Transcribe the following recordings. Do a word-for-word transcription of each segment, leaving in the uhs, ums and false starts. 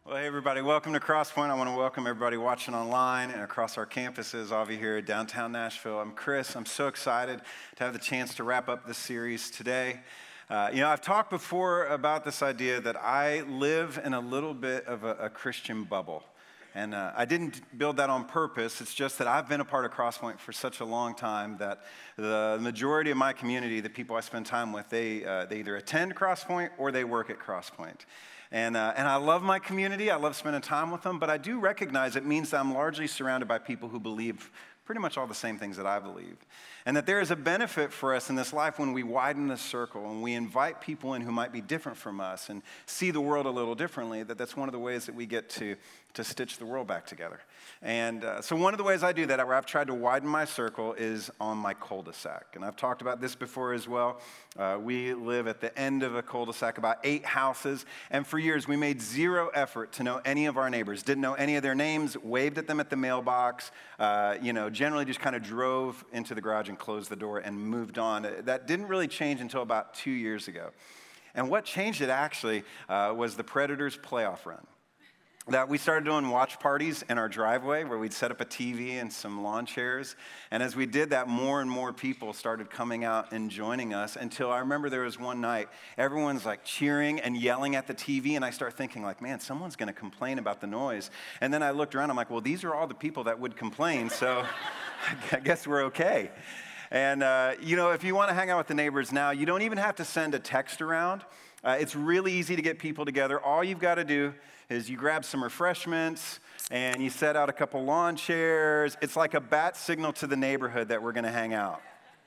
Well, hey, everybody. Welcome to Crosspoint. I want to welcome everybody watching online and across our campuses, Avi here at downtown Nashville. I'm Chris. I'm so excited to have the chance to wrap up this series today. Uh, you know, I've talked before about this idea that I live in a little bit of a, a Christian bubble. And uh, I didn't build that on purpose. It's just that I've been a part of Crosspoint for such a long time that the majority of my community, the people I spend time with, they, uh, they either attend Crosspoint or they work at Crosspoint. And, uh, and I love my community. I love spending time with them. But I do recognize it means that I'm largely surrounded by people who believe pretty much all the same things that I believe. And that there is a benefit for us in this life when we widen the circle and we invite people in who might be different from us and see the world a little differently, that that's one of the ways that we get to, to stitch the world back together. And uh, so one of the ways I do that, where I've tried to widen my circle, is on my cul-de-sac. And I've talked about this before as well. Uh, we live at the end of a cul-de-sac, about eight houses. And for years, we made zero effort to know any of our neighbors, didn't know any of their names, waved at them at the mailbox, uh, you know, generally just kind of drove into the garage and closed the door and moved on. That didn't really change until about two years ago. And what changed it actually uh, was the Predators playoff run. That we started doing watch parties in our driveway where we'd set up a T V and some lawn chairs. And as we did that, more and more people started coming out and joining us until I remember there was one night, everyone's like cheering and yelling at the T V. And I start thinking like, man, someone's going to complain about the noise. And then I looked around, I'm like, well, these are all the people that would complain. So I guess we're okay. And, uh, you know, if you want to hang out with the neighbors now, you don't even have to send a text around. Uh, it's really easy to get people together. All you've got to do is you grab some refreshments and you set out a couple lawn chairs. It's like a bat signal to the neighborhood that we're going to hang out.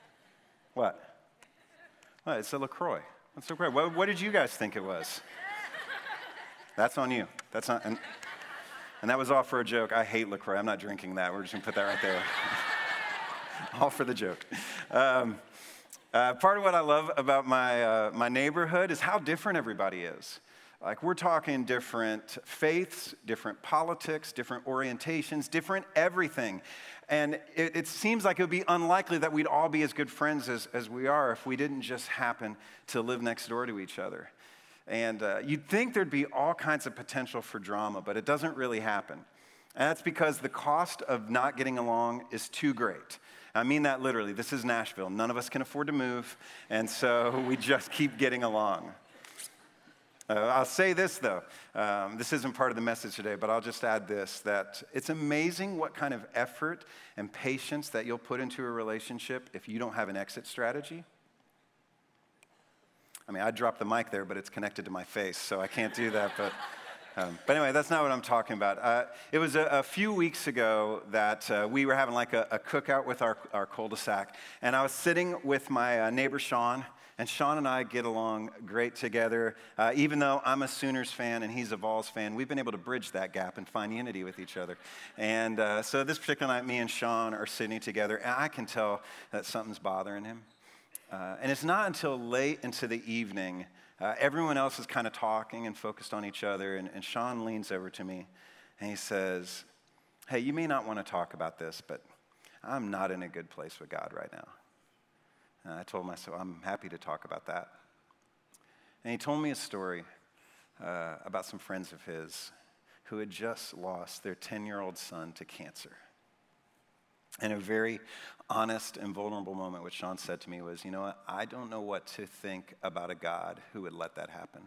What? Well, it's a LaCroix. That's LaCroix. What, what did you guys think it was? That's on you. That's not, and, and that was all for a joke. I hate LaCroix. I'm not drinking that. We're just going to put that right there. All for the joke. Um, uh, part of what I love about my, uh, my neighborhood is how different everybody is. Like, we're talking different faiths, different politics, different orientations, different everything. And it, it seems like it would be unlikely that we'd all be as good friends as, as we are if we didn't just happen to live next door to each other. And uh, you'd think there'd be all kinds of potential for drama, but it doesn't really happen. And that's because the cost of not getting along is too great. I mean that literally. This is Nashville. None of us can afford to move, and so we just keep getting along. Uh, I'll say this, though. Um, this isn't part of the message today, but I'll just add this, that it's amazing what kind of effort and patience that you'll put into a relationship if you don't have an exit strategy. I mean, I dropped the mic there, but it's connected to my face, so I can't do that. But, um, but anyway, that's not what I'm talking about. Uh, it was a, a few weeks ago that uh, we were having like a, a cookout with our, our cul-de-sac, and I was sitting with my uh, neighbor, Sean. And Sean and I get along great together. Uh, even though I'm a Sooners fan and he's a Vols fan, we've been able to bridge that gap and find unity with each other. And uh, so this particular night, me and Sean are sitting together, and I can tell that something's bothering him. Uh, and it's not until late into the evening, uh, everyone else is kind of talking and focused on each other, and, and Sean leans over to me, and he says, hey, you may not want to talk about this, but I'm not in a good place with God right now. And I told myself, I'm happy to talk about that. And he told me a story uh, about some friends of his who had just lost their ten-year-old son to cancer. And a very honest and vulnerable moment, which Sean said to me was, you know what, I don't know what to think about a God who would let that happen.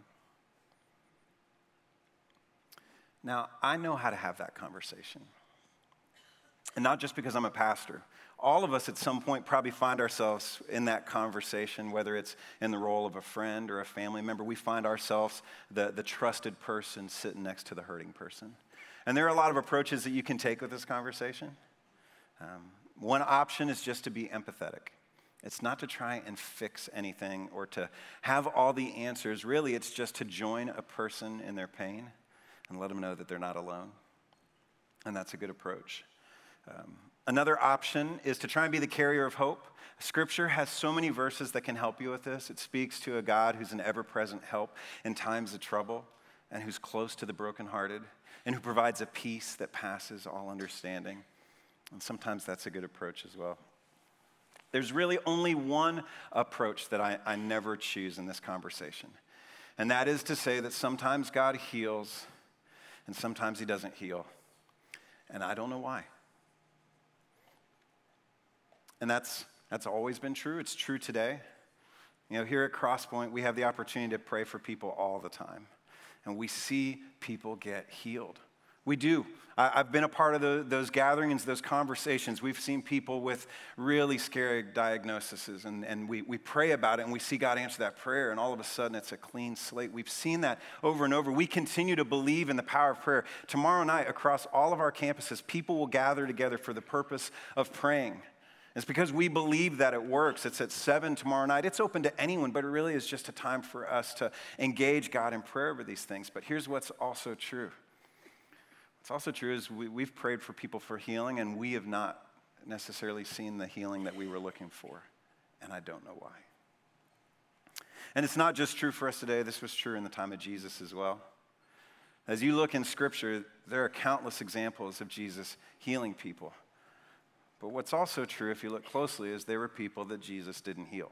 Now, I know how to have that conversation. And not just because I'm a pastor. All of us at some point probably find ourselves in that conversation, whether it's in the role of a friend or a family member. We find ourselves the, the trusted person sitting next to the hurting person. And there are a lot of approaches that you can take with this conversation. Um, one option is just to be empathetic. It's not to try and fix anything or to have all the answers. Really, it's just to join a person in their pain and let them know that they're not alone. And that's a good approach. Um, Another option is to try and be the carrier of hope. Scripture has so many verses that can help you with this. It speaks to a God who's an ever-present help in times of trouble and who's close to the brokenhearted and who provides a peace that passes all understanding. And sometimes that's a good approach as well. There's really only one approach that I, I never choose in this conversation, and that is to say that sometimes God heals and sometimes he doesn't heal. And I don't know why. And that's that's always been true. It's true today. You know, here at Crosspoint, we have the opportunity to pray for people all the time. And we see people get healed. We do. I, I've been a part of the, those gatherings, those conversations. We've seen people with really scary diagnoses, and, and we, we pray about it, and we see God answer that prayer, and all of a sudden it's a clean slate. We've seen that over and over. We continue to believe in the power of prayer. Tomorrow night, across all of our campuses, people will gather together for the purpose of praying. It's because we believe that it works. It's at seven tomorrow night. It's open to anyone, but it really is just a time for us to engage God in prayer over these things. But here's what's also true. What's also true is we, we've prayed for people for healing, and we have not necessarily seen the healing that we were looking for, and I don't know why. And it's not just true for us today. This was true in the time of Jesus as well. As you look in Scripture, there are countless examples of Jesus healing people. But what's also true, if you look closely, is there were people that Jesus didn't heal.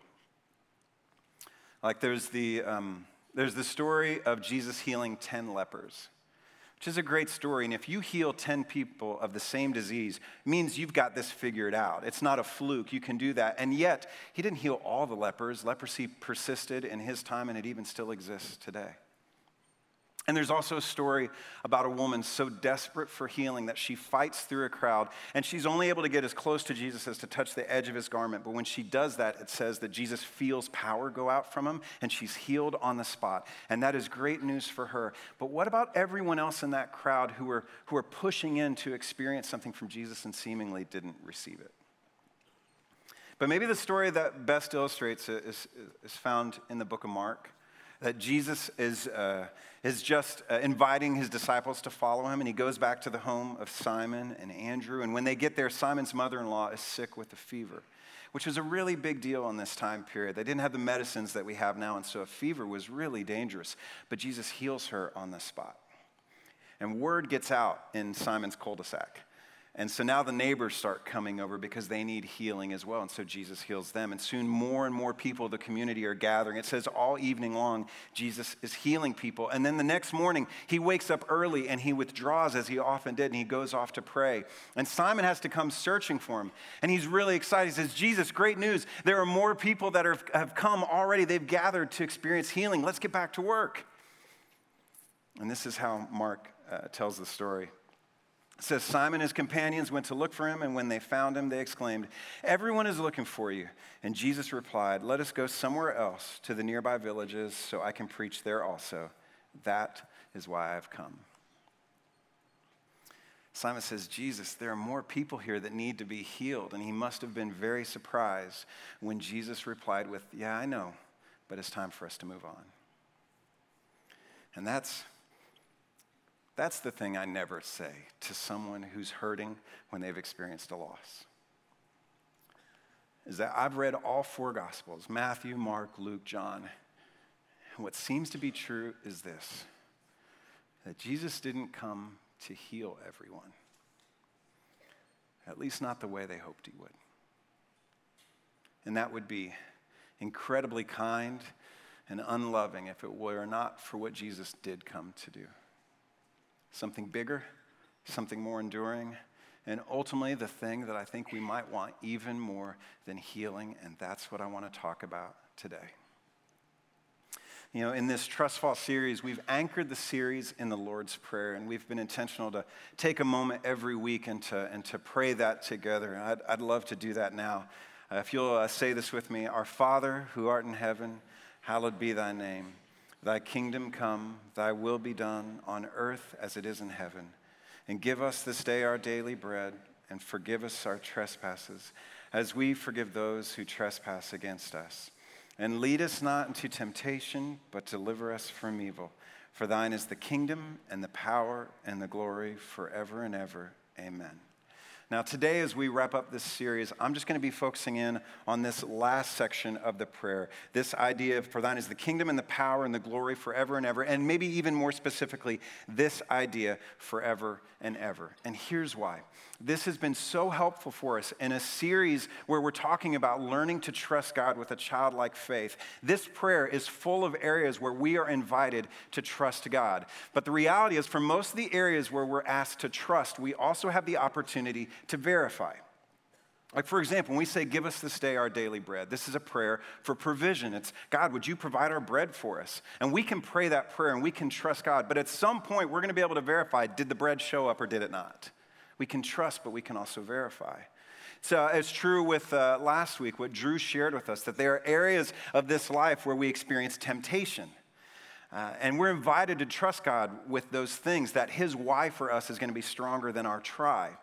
Like there's the, um, there's the story of Jesus healing ten lepers, which is a great story. And if you heal ten people of the same disease, it means you've got this figured out. It's not a fluke. You can do that. And yet, he didn't heal all the lepers. Leprosy persisted in his time, and it even still exists today. And there's also a story about a woman so desperate for healing that she fights through a crowd, and she's only able to get as close to Jesus as to touch the edge of his garment. But when she does that, it says that Jesus feels power go out from him, and she's healed on the spot. And that is great news for her. But what about everyone else in that crowd who were, who were pushing in to experience something from Jesus and seemingly didn't receive it? But maybe the story that best illustrates it is, is found in the book of Mark. That Jesus is, uh, is just uh, inviting his disciples to follow him, and he goes back to the home of Simon and Andrew. And when they get there, Simon's mother-in-law is sick with a fever, which was a really big deal in this time period. They didn't have the medicines that we have now, and so a fever was really dangerous. But Jesus heals her on the spot. And word gets out in Simon's cul-de-sac. And so now the neighbors start coming over because they need healing as well. And so Jesus heals them. And soon more and more people of the community are gathering. It says all evening long, Jesus is healing people. And then the next morning, he wakes up early and he withdraws as he often did. And he goes off to pray. And Simon has to come searching for him. And he's really excited. He says, Jesus, great news. There are more people that are, have come already. They've gathered to experience healing. Let's get back to work. And this is how Mark uh, tells the story. It says, Simon and his companions went to look for him, and when they found him, they exclaimed, everyone is looking for you. And Jesus replied, let us go somewhere else to the nearby villages so I can preach there also. That is why I've come. Simon says, Jesus, there are more people here that need to be healed. And he must have been very surprised when Jesus replied with, yeah, I know, but it's time for us to move on. And that's That's the thing I never say to someone who's hurting when they've experienced a loss. Is that I've read all four Gospels, Matthew, Mark, Luke, John. And what seems to be true is this, that Jesus didn't come to heal everyone. At least not the way they hoped he would. And that would be incredibly kind and unloving if it were not for what Jesus did come to do. Something bigger, something more enduring, and ultimately the thing that I think we might want even more than healing, and that's what I want to talk about today. You know, in this Trust Fall series, we've anchored the series in the Lord's Prayer, and we've been intentional to take a moment every week and to, and to pray that together. And I'd, I'd love to do that now. Uh, if you'll uh, say this with me, Our Father, who art in heaven, hallowed be thy name. Thy kingdom come, thy will be done on earth as it is in heaven. And give us this day our daily bread, and forgive us our trespasses, as we forgive those who trespass against us. And lead us not into temptation, but deliver us from evil. For thine is the kingdom, and the power, and the glory, forever and ever. Amen. Now, today, as we wrap up this series, I'm just going to be focusing in on this last section of the prayer. This idea of, for thine is the kingdom and the power and the glory forever and ever, and maybe even more specifically, this idea forever and ever. And here's why. This has been so helpful for us in a series where we're talking about learning to trust God with a childlike faith. This prayer is full of areas where we are invited to trust God. But the reality is, for most of the areas where we're asked to trust, we also have the opportunity to verify. Like, for example, when we say, give us this day our daily bread, this is a prayer for provision. It's, God, would you provide our bread for us? And we can pray that prayer and we can trust God. But at some point, we're going to be able to verify, did the bread show up or did it not? We can trust, but we can also verify. So it's true with uh, last week, what Drew shared with us, that there are areas of this life where we experience temptation. Uh, and we're invited to trust God with those things, that his why for us is going to be stronger than our try.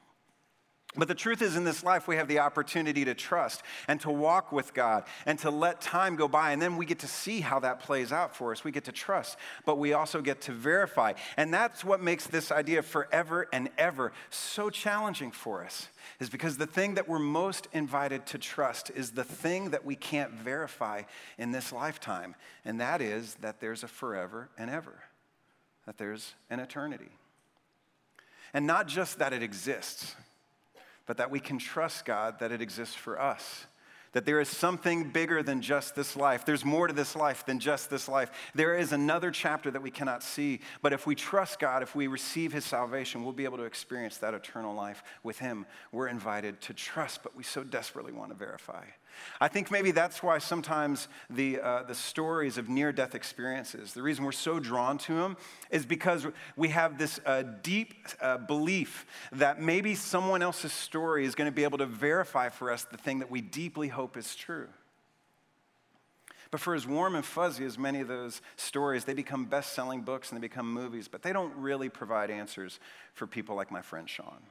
But the truth is, in this life, we have the opportunity to trust and to walk with God and to let time go by. And then we get to see how that plays out for us. We get to trust, but we also get to verify. And that's what makes this idea of forever and ever so challenging for us, is because the thing that we're most invited to trust is the thing that we can't verify in this lifetime. And that is that there's a forever and ever, that there's an eternity. And not just that it exists, but that we can trust God that it exists for us. That there is something bigger than just this life. There's more to this life than just this life. There is another chapter that we cannot see. But if we trust God, if we receive his salvation, we'll be able to experience that eternal life with him. We're invited to trust, but we so desperately want to verify. I think maybe that's why sometimes the, uh, the stories of near-death experiences, the reason we're so drawn to them is because we have this uh, deep uh, belief that maybe someone else's story is going to be able to verify for us the thing that we deeply hope is true. But for as warm and fuzzy as many of those stories, they become best-selling books and they become movies, but they don't really provide answers for people like my friend Sean.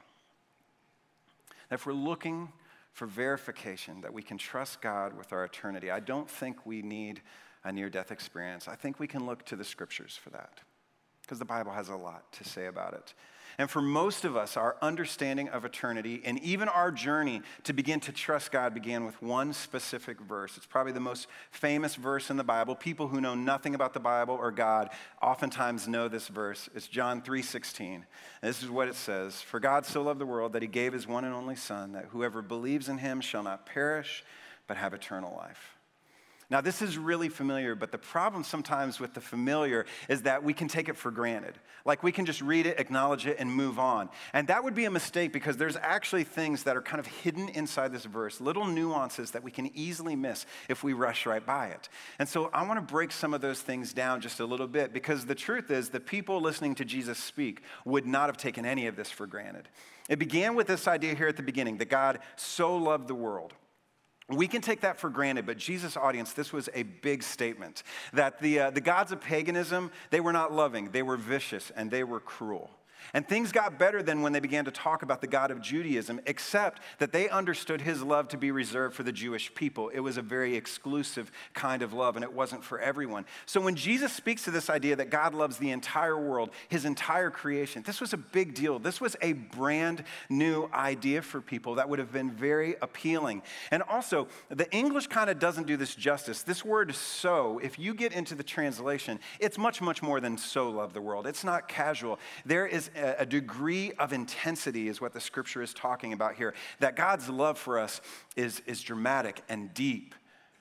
If we're looking for verification that we can trust God with our eternity, I don't think we need a near-death experience. I think we can look to the scriptures for that, because the Bible has a lot to say about it. And for most of us, our understanding of eternity and even our journey to begin to trust God began with one specific verse. It's probably the most famous verse in the Bible. People who know nothing about the Bible or God oftentimes know this verse. It's John three sixteen. And this is what it says: "For God so loved the world that he gave his one and only Son, that whoever believes in him shall not perish, but have eternal life." Now, this is really familiar, but the problem sometimes with the familiar is that we can take it for granted. Like, we can just read it, acknowledge it, and move on. And that would be a mistake, because there's actually things that are kind of hidden inside this verse, little nuances that we can easily miss if we rush right by it. And so I want to break some of those things down just a little bit, because the truth is the people listening to Jesus speak would not have taken any of this for granted. It began with this idea here at the beginning, that God so loved the world. We can take that for granted, but Jesus' audience, this was a big statement. That the, uh, the gods of paganism, they were not loving, they were vicious, and they were cruel. And things got better than when they began to talk about the God of Judaism, except that they understood his love to be reserved for the Jewish people. It was a very exclusive kind of love, and it wasn't for everyone. So when Jesus speaks to this idea that God loves the entire world, his entire creation, this was a big deal. This was a brand new idea for people that would have been very appealing. And also, the English kind of doesn't do this justice. This word so, if you get into the translation, it's much, much more than so love the world. It's not casual. There is a degree of intensity is what the scripture is talking about here. That God's love for us is, is dramatic and deep.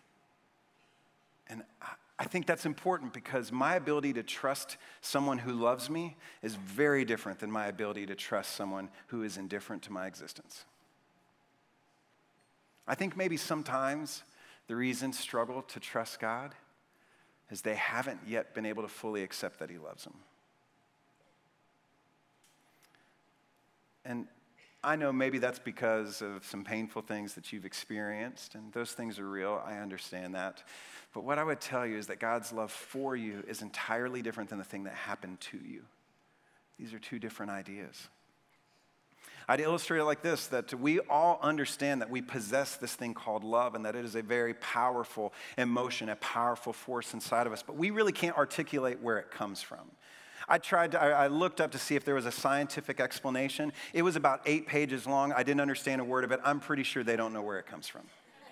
And I think that's important, because my ability to trust someone who loves me is very different than my ability to trust someone who is indifferent to my existence. I think maybe sometimes the reason struggle to trust God is they haven't yet been able to fully accept that he loves them. And I know maybe that's because of some painful things that you've experienced, and those things are real. I understand that. But what I would tell you is that God's love for you is entirely different than the thing that happened to you. These are two different ideas. I'd illustrate it like this, that we all understand that we possess this thing called love, and that it is a very powerful emotion, a powerful force inside of us, but we really can't articulate where it comes from. I tried to, I, I looked up to see if there was a scientific explanation. It was about eight pages long. I didn't understand a word of it. I'm pretty sure they don't know where it comes from.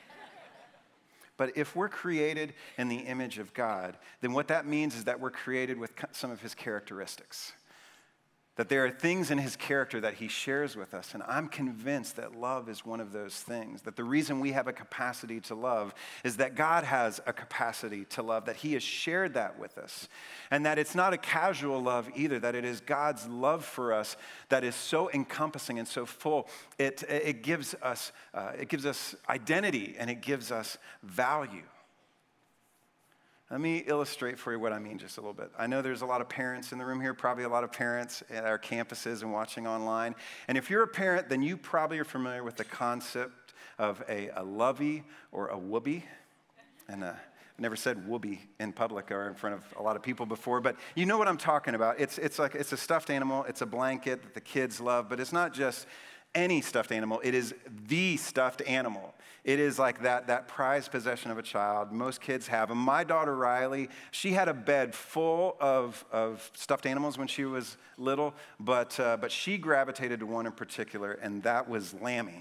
But if we're created in the image of God, then what that means is that we're created with some of his characteristics. That there are things in his character that he shares with us, and I'm convinced that love is one of those things. That the reason we have a capacity to love is that God has a capacity to love, that he has shared that with us. And that it's not a casual love either, that it is God's love for us that is so encompassing and so full. It, it, gives us, uh, it gives us identity and it gives us value. Let me illustrate for you what I mean just a little bit. I know there's a lot of parents in the room here, probably a lot of parents at our campuses and watching online. And if you're a parent, then you probably are familiar with the concept of a, a lovey or a whoopee. And uh, I never said whoopee in public or in front of a lot of people before, but you know what I'm talking about. It's, it's like it's a stuffed animal. It's a blanket that the kids love, but it's not just any stuffed animal. It is the stuffed animal. It is like that, that prized possession of a child. Most kids have them. My daughter, Riley, she had a bed full of, of stuffed animals when she was little, but, uh, but she gravitated to one in particular, and that was Lammy.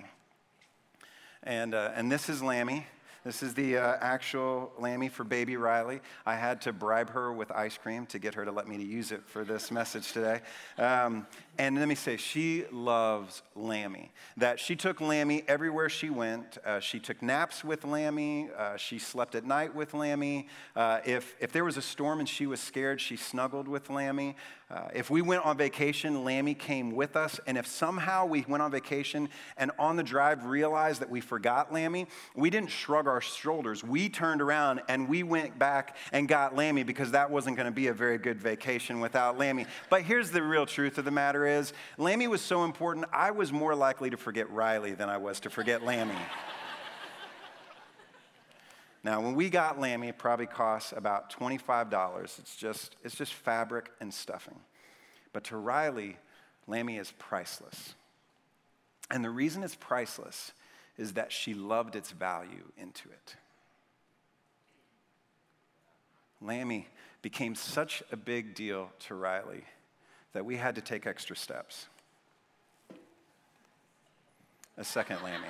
And, uh, and this is Lammy. This is the uh, actual Lammy for baby Riley. I had to bribe her with ice cream to get her to let me to use it for this message today. Um, and let me say, she loves Lammy. That she took Lammy everywhere she went. Uh, she took naps with Lammy. Uh, she slept at night with Lammy. Uh, if, if there was a storm and she was scared, she snuggled with Lammy. Uh, if we went on vacation, Lammy came with us. And if somehow we went on vacation and on the drive realized that we forgot Lammy, we didn't shrug our shoulders. We turned around and we went back and got Lammy because that wasn't going to be a very good vacation without Lammy. But here's the real truth of the matter is, Lammy was so important, I was more likely to forget Riley than I was to forget Lammy. Now, when we got Lammy, it probably cost about twenty-five dollars. It's just, it's just fabric and stuffing. But to Riley, Lammy is priceless. And the reason it's priceless is that she loved its value into it. Lammy became such a big deal to Riley that we had to take extra steps. A second Lammy.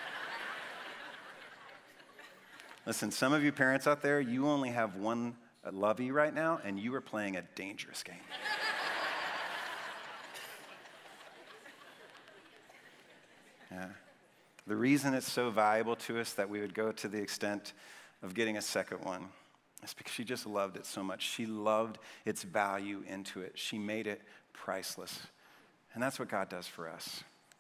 Listen, some of you parents out there, you only have one lovey right now, and you are playing a dangerous game. Yeah. The reason it's so valuable to us that we would go to the extent of getting a second one is because she just loved it so much. She loved its value into it. She made it priceless. And that's what God does for us.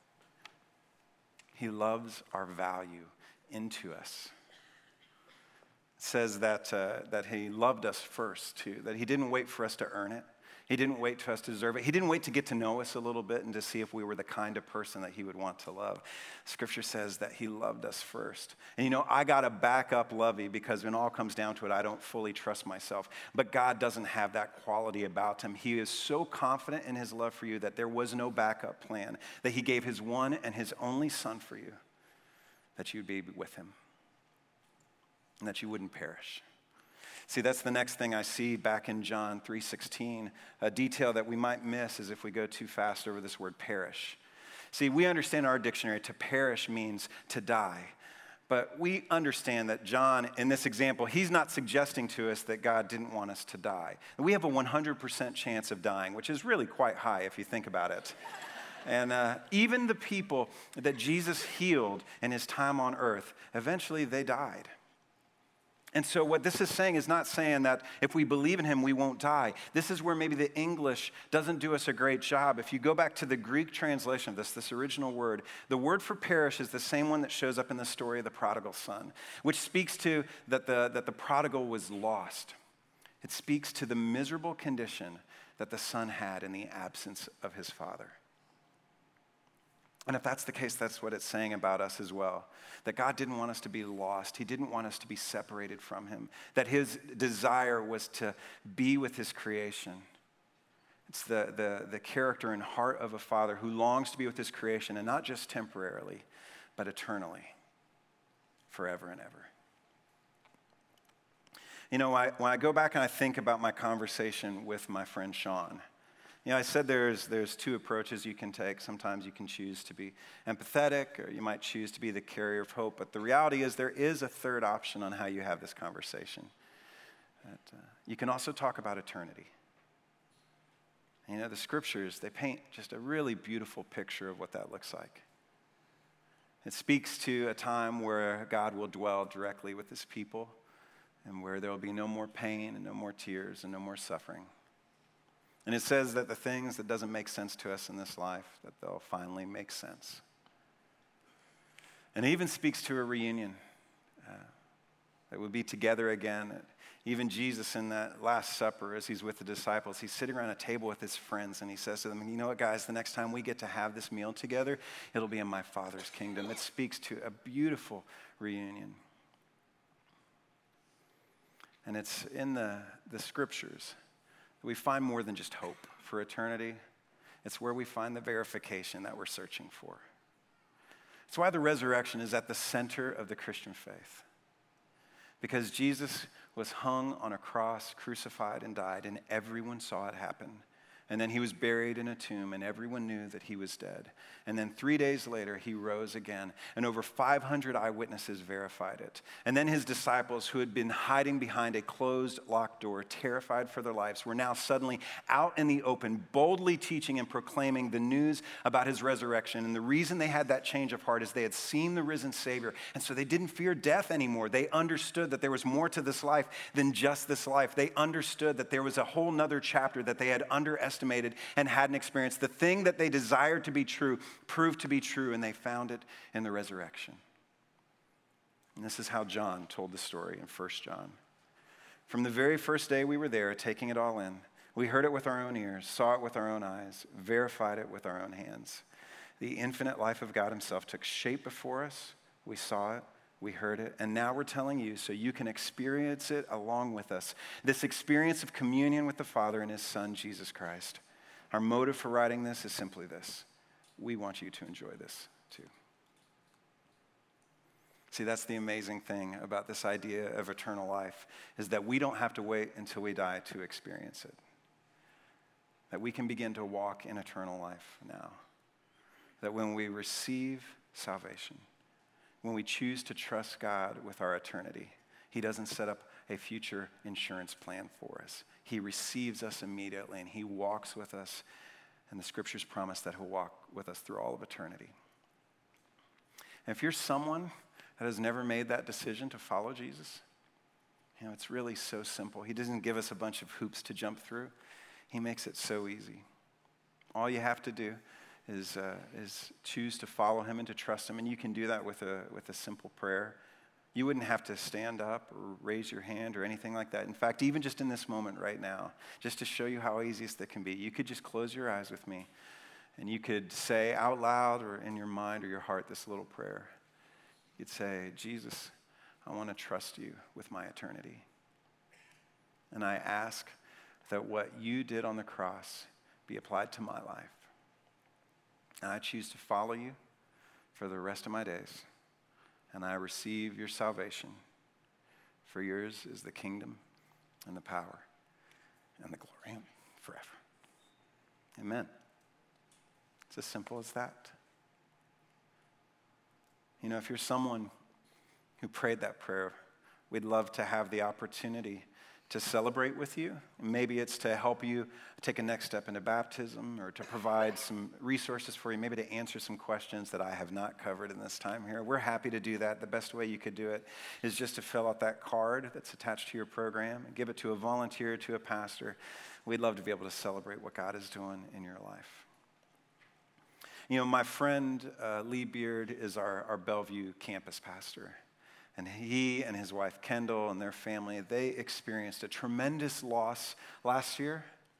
He loves our value into us. It says that, uh, that he loved us first, too, that he didn't wait for us to earn it. He didn't wait for us to deserve it. He didn't wait to get to know us a little bit and to see if we were the kind of person that he would want to love. Scripture says that he loved us first. And you know, I got to back up Lovey because when it all comes down to it, I don't fully trust myself. But God doesn't have that quality about him. He is so confident in his love for you that there was no backup plan, that he gave his one and his only son for you, that you'd be with him and that you wouldn't perish. See, that's the next thing I see back in John three sixteen. A detail that we might miss is if we go too fast over this word perish. See, we understand our dictionary, to perish means to die. But we understand that John, in this example, he's not suggesting to us that God didn't want us to die. We have a one hundred percent chance of dying, which is really quite high if you think about it. And uh, even the people that Jesus healed in his time on earth, eventually they died. And so what this is saying is not saying that if we believe in him, we won't die. This is where maybe the English doesn't do us a great job. If you go back to the Greek translation of this, this original word, the word for perish is the same one that shows up in the story of the prodigal son, which speaks to that the, that the prodigal was lost. It speaks to the miserable condition that the son had in the absence of his father. And if that's the case, that's what it's saying about us as well. That God didn't want us to be lost. He didn't want us to be separated from him. That his desire was to be with his creation. It's the, the, the character and heart of a father who longs to be with his creation, and not just temporarily, but eternally, forever and ever. You know, I, when I go back and I think about my conversation with my friend Sean, You know, I said there's, there's two approaches you can take. Sometimes you can choose to be empathetic, or you might choose to be the carrier of hope. But the reality is there is a third option on how you have this conversation. That, uh, you can also talk about eternity. You know, the scriptures, they paint just a really beautiful picture of what that looks like. It speaks to a time where God will dwell directly with his people and where there will be no more pain and no more tears and no more suffering. And it says that the things that doesn't make sense to us in this life, that they'll finally make sense. And it even speaks to a reunion, uh, that we'll be together again. Even Jesus in that Last Supper, as he's with the disciples, he's sitting around a table with his friends, and he says to them, you know what, guys, the next time we get to have this meal together, it'll be in my Father's kingdom. It speaks to a beautiful reunion. And it's in the, the scriptures that we find more than just hope for eternity. It's where we find the verification that we're searching for. It's why the resurrection is at the center of the Christian faith. Because Jesus was hung on a cross, crucified, and died, and everyone saw it happen. And then he was buried in a tomb, and everyone knew that he was dead. And then three days later, he rose again, and over five hundred eyewitnesses verified it. And then his disciples, who had been hiding behind a closed, locked door, terrified for their lives, were now suddenly out in the open, boldly teaching and proclaiming the news about his resurrection. And the reason they had that change of heart is they had seen the risen Savior, and so they didn't fear death anymore. They understood that there was more to this life than just this life. They understood that there was a whole nother chapter that they had underestimated and hadn't experienced. The thing that they desired to be true proved to be true, and they found it in the resurrection. And this is how John told the story in First John. From the very first day we were there, taking it all in, we heard it with our own ears, saw it with our own eyes, verified it with our own hands. The infinite life of God himself took shape before us. We saw it. We heard it, and now we're telling you so you can experience it along with us. This experience of communion with the Father and his Son, Jesus Christ. Our motive for writing this is simply this. We want you to enjoy this too. See, that's the amazing thing about this idea of eternal life, is that we don't have to wait until we die to experience it. That we can begin to walk in eternal life now. That when we receive salvation, when we choose to trust God with our eternity, he doesn't set up a future insurance plan for us. He receives us immediately, and he walks with us, and the scriptures promise that he'll walk with us through all of eternity. And if you're someone that has never made that decision to follow Jesus, you know, it's really so simple. He doesn't give us a bunch of hoops to jump through. He makes it so easy. All you have to do is uh, is choose to follow him and to trust him, and you can do that with a with a simple prayer. You wouldn't have to stand up or raise your hand or anything like that. In fact, even just in this moment right now, just to show you how easy it can be, you could just close your eyes with me, and you could say out loud or in your mind or your heart this little prayer. You'd say, Jesus, I want to trust you with my eternity. And I ask that what you did on the cross be applied to my life. And I choose to follow you for the rest of my days. And I receive your salvation. For yours is the kingdom and the power and the glory forever. Amen. It's as simple as that. You know, if you're someone who prayed that prayer, we'd love to have the opportunity to celebrate with you. Maybe it's to help you take a next step into baptism, or to provide some resources for you, maybe to answer some questions that I have not covered in this time here. We're happy to do that. The best way you could do it is just to fill out that card that's attached to your program and give it to a volunteer, to a pastor. We'd love to be able to celebrate what God is doing in your life. You know, my friend uh, Lee Beard is our, our Bellevue campus pastor. And he and his wife, Kendall, and their family, they experienced a tremendous loss last year.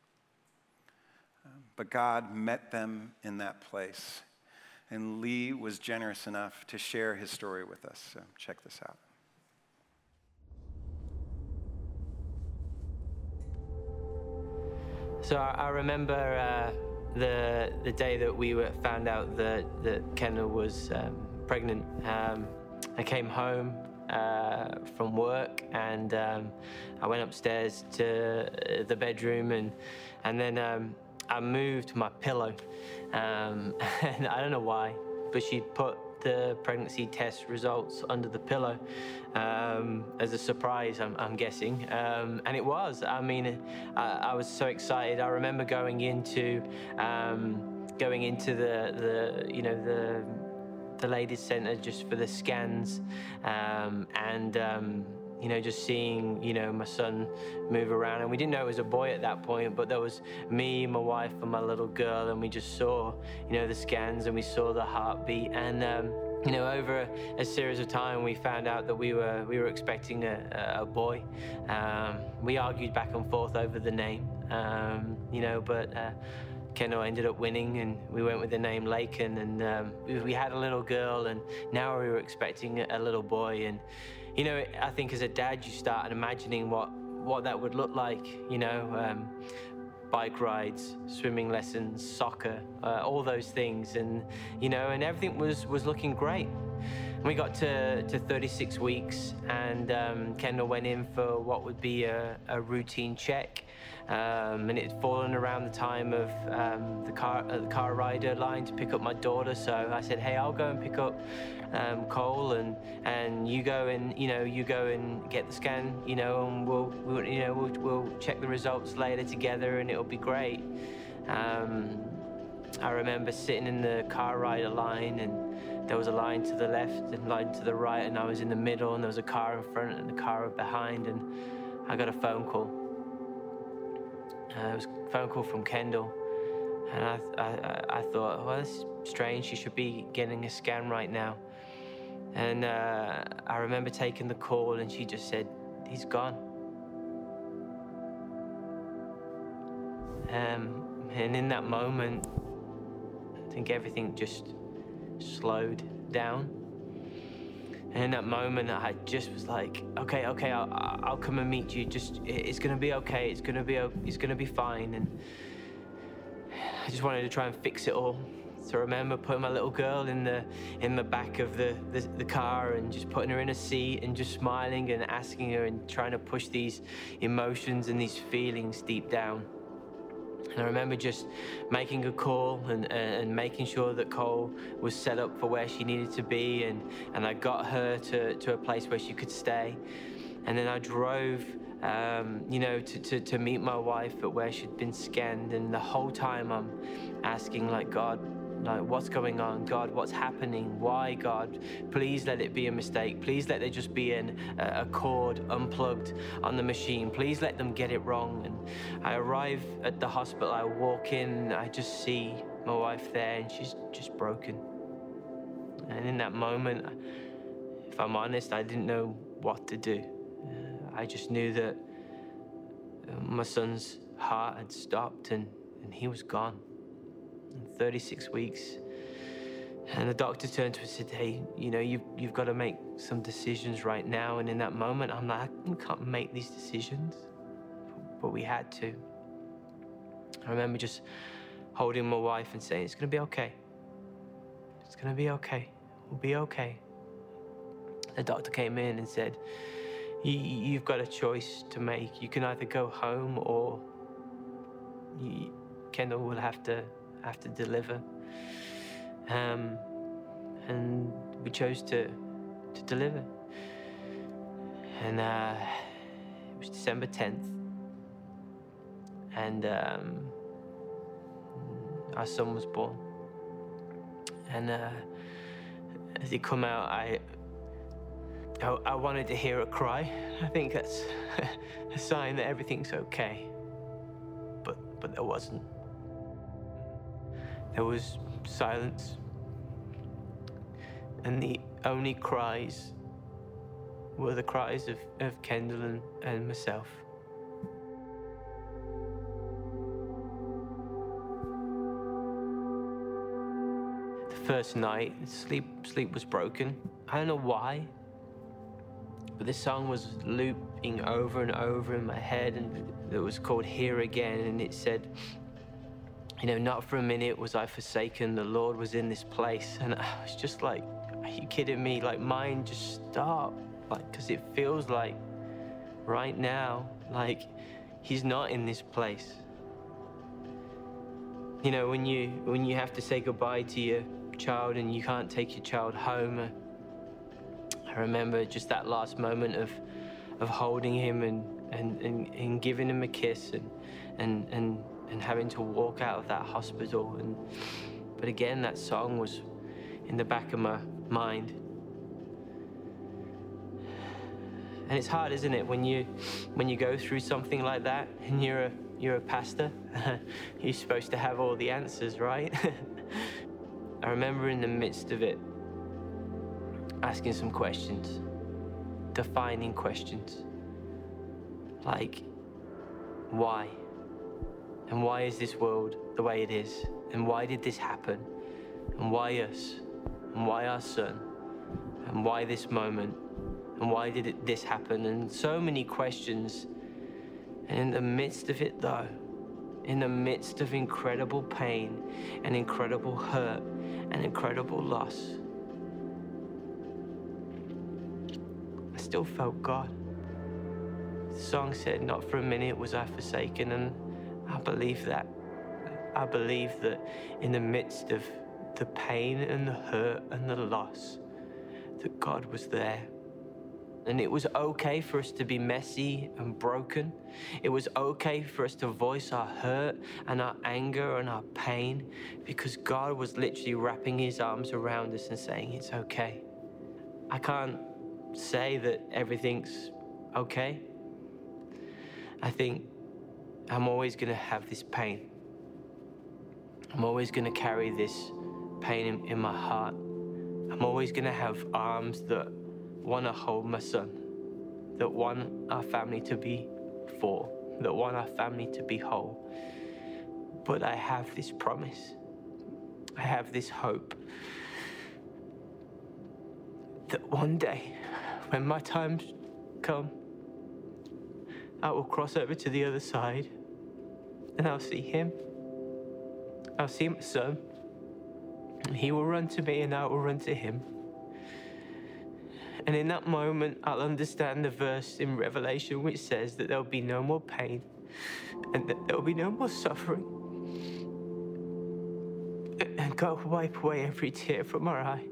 But God met them in that place. And Lee was generous enough to share his story with us. So check this out. So I, I remember uh, the the day that we were found out that, that Kendall was um, pregnant. Um, I came home uh, from work, and um, I went upstairs to the bedroom, and and then um, I moved my pillow, um, and I don't know why, but she put the pregnancy test results under the pillow um, as a surprise, I'm, I'm guessing, um, and it was. I mean, I, I was so excited. I remember going into um, going into the the you know the the ladies' centre just for the scans, um, and. Um, you know, just seeing, you know, my son move around. And we didn't know it was a boy at that point, but there was me, my wife, and my little girl, and we just saw, you know, the scans, and we saw the heartbeat. And, um, you know, over a, a series of time, we found out that we were we were expecting a, a boy. Um, we argued back and forth over the name, um, you know, but uh, Kendall ended up winning, and we went with the name Laken, and um, we, we had a little girl, and now we were expecting a, a little boy. And you know, I think as a dad, you start imagining what, what that would look like, you know, um, bike rides, swimming lessons, soccer, uh, all those things. And, you know, and everything was, was looking great. We got to, to thirty-six weeks, and um, Kendall went in for what would be a, a routine check. Um, and it had fallen around the time of um, the car uh, the car rider line to pick up my daughter. So I said, hey, I'll go and pick up um, Cole, and and you go and you know you go and get the scan, you know, and we'll, we'll you know we'll, we'll check the results later together, and it'll be great. Um, I remember sitting in the car rider line, and there was a line to the left and line to the right, and I was in the middle, and there was a car in front and a car behind, and I got a phone call. Uh, it was a phone call from Kendall, and I, I, I thought, well, that's strange. She should be getting a scan right now. And uh, I remember taking the call, and she just said, he's gone. Um, and in that moment, I think everything just slowed down. And in that moment, I just was like, okay, okay, I'll, I'll come and meet you. Just, it's gonna be okay. It's gonna be, it's gonna be fine. And I just wanted to try and fix it all. So I remember putting my little girl in the, in the back of the, the, the car, and just putting her in a seat, and just smiling and asking her, and trying to push these emotions and these feelings deep down. And I remember just making a call, and, and making sure that Cole was set up for where she needed to be, and, and I got her to, to a place where she could stay. And then I drove, um, you know, to, to, to meet my wife at where she'd been scanned. And the whole time I'm asking, like, God, like, what's going on? God, what's happening? Why, God? Please let it be a mistake. Please let there just be an, a cord unplugged on the machine. Please let them get it wrong. And I arrive at the hospital, I walk in, I just see my wife there, and she's just broken. And in that moment, if I'm honest, I didn't know what to do. Uh, I just knew that my son's heart had stopped, and, and he was gone. thirty-six weeks, and the doctor turned to us and said, hey, you know, you've, you've got to make some decisions right now. And in that moment, I'm like, I can't make these decisions, but we had to. I remember just holding my wife and saying, it's gonna be okay. It's gonna be okay. We'll be okay. The doctor came in and said, you've got a choice to make. You can either go home, or you, Kendall will have to have to deliver. Um, and we chose to to deliver. And uh, it was December tenth. And um, our son was born. And uh, as he come out, I, I I wanted to hear her cry. I think that's a sign that everything's okay. But but there wasn't. There was silence, and the only cries were the cries of, of Kendall and, and myself. The first night, sleep, sleep was broken. I don't know why, but this song was looping over and over in my head, and it was called Here Again, and it said, you know, not for a minute was I forsaken, the Lord was in this place. And I was just like, are you kidding me? Like, mine just stopped. Like, because it feels like right now, like, he's not in this place. You know, when you when you have to say goodbye to your child and you can't take your child home, uh, I remember just that last moment of of holding him and and, and, and giving him a kiss and and and and having to walk out of that hospital. And but again, that song was in the back of my mind. And it's hard, isn't it, when you when you go through something like that and you're a you're a pastor, you're supposed to have all the answers, right? I remember in the midst of it asking some questions, defining questions, like why? And why is this world the way it is? And why did this happen? And why us? And why our son? And why this moment? And why did it, this happen? And so many questions. And in the midst of it though, in the midst of incredible pain and incredible hurt and incredible loss, I still felt God. The song said, "Not for a minute was I forsaken," and I believe that. I believe that in the midst of the pain and the hurt and the loss, that God was there. And it was okay for us to be messy and broken. It was okay for us to voice our hurt and our anger and our pain, because God was literally wrapping his arms around us and saying, it's okay. I can't say that everything's okay. I think I'm always gonna have this pain. I'm always gonna carry this pain in, in my heart. I'm always gonna have arms that want to hold my son, that want our family to be full, that want our family to be whole. But I have this promise, I have this hope that one day, when my times come, I will cross over to the other side and I'll see him. I'll see my son, and he will run to me and I will run to him. And in that moment, I'll understand the verse in Revelation which says that there'll be no more pain and that there'll be no more suffering. And God will wipe away every tear from our eye.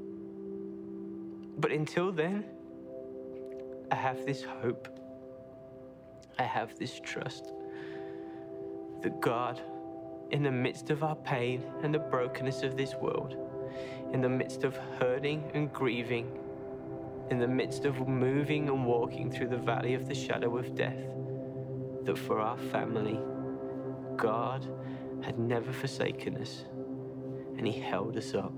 But until then, I have this hope. I have this trust that God, in the midst of our pain and the brokenness of this world, in the midst of hurting and grieving, in the midst of moving and walking through the valley of the shadow of death, that for our family, God had never forsaken us, and he held us up.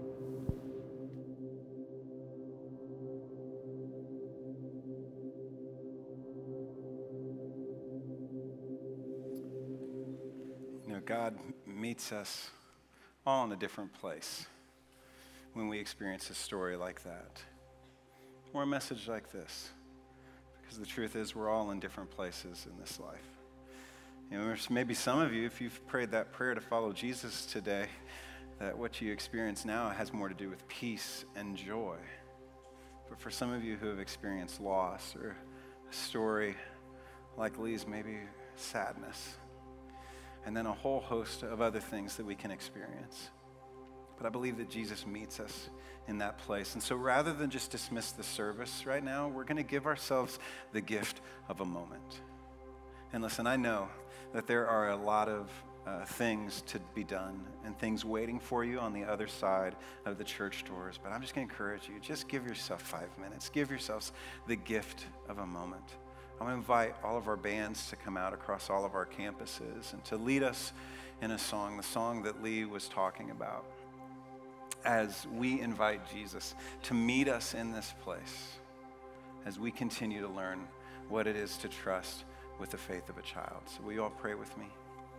You know, God meets us all in a different place when we experience a story like that, or a message like this, because the truth is we're all in different places in this life. You know, there's maybe some of you, if you've prayed that prayer to follow Jesus today, that what you experience now has more to do with peace and joy. But for some of you who have experienced loss or a story like Lee's, maybe sadness, and then a whole host of other things that we can experience. But I believe that Jesus meets us in that place. And so rather than just dismiss the service right now, we're going to give ourselves the gift of a moment. And listen, I know that there are a lot of uh, things to be done and things waiting for you on the other side of the church doors, but I'm just going to encourage you, just give yourself five minutes. Give yourselves the gift of a moment. I'm going to invite all of our bands to come out across all of our campuses and to lead us in a song, the song that Lee was talking about, as we invite Jesus to meet us in this place, as we continue to learn what it is to trust with the faith of a child. So will you all pray with me?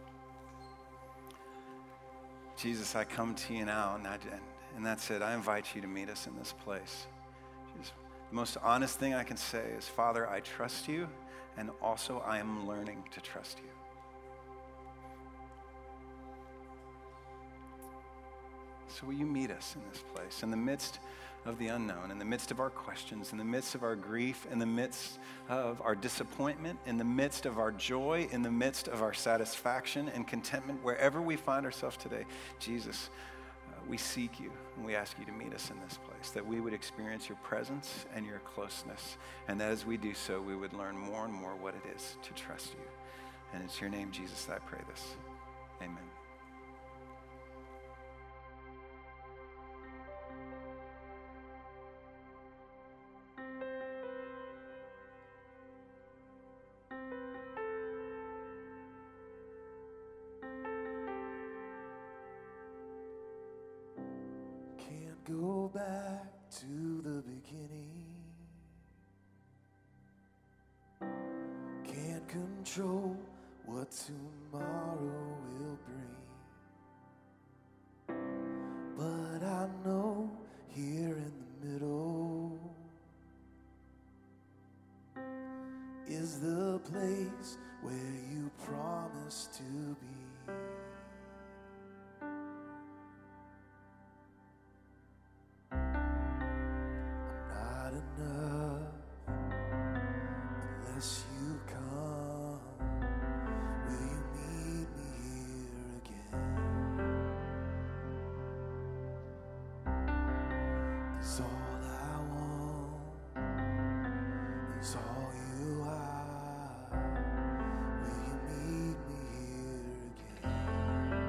Jesus, I come to you now, and, I, and that's it. I invite you to meet us in this place. Jesus, the most honest thing I can say is, Father, I trust you, and also I am learning to trust you. So will you meet us in this place, in the midst of the unknown, in the midst of our questions, in the midst of our grief, in the midst of our disappointment, in the midst of our joy, in the midst of our satisfaction and contentment, wherever we find ourselves today, Jesus, uh, we seek you and we ask you to meet us in this place, that we would experience your presence and your closeness, and that as we do so, we would learn more and more what it is to trust you. And it's your name, Jesus, that I pray this. Amen. Can't go back to the beginning. Can't control what tomorrow will bring. But I know here in the middle is the place where you promised to be. I'm not enough unless you come. Will you meet me here again? 'Cause all I want is all you are. Will you meet me here again?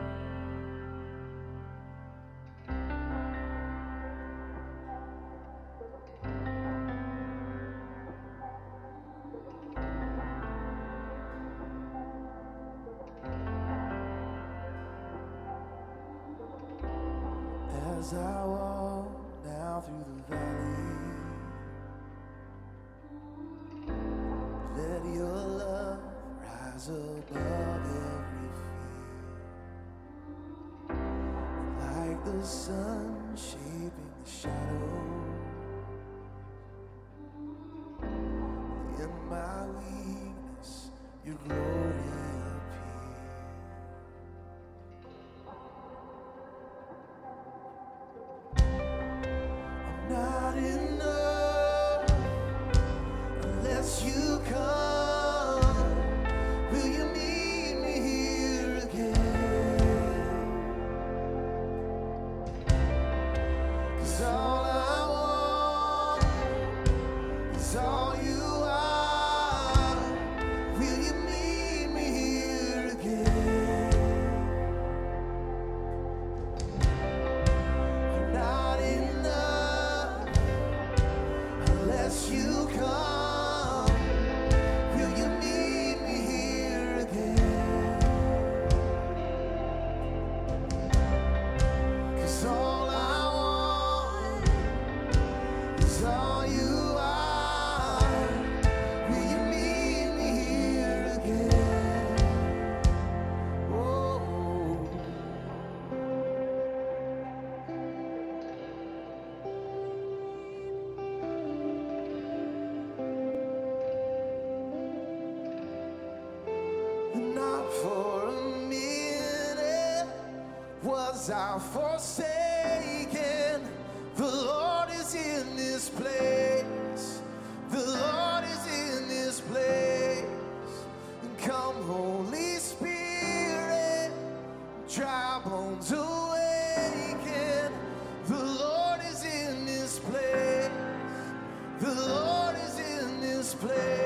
As I walk now through the valley, let your love rise above every fear. Like the sun shaping the shadow, in my weakness, your glory appears. I'm not enough unless you come. Will you meet me here again? 'Cause all I want is all you are. Will you meet me here again? I'm not enough unless you come. Will you meet me here again? 'Cause all I want is all you are. Will you meet me here again? Oh. Not for a minute was I forsaken. The Lord is in this place. The Lord is in this place. And come, Holy Spirit, dry bones awaken. The Lord is in this place. The Lord is in this place.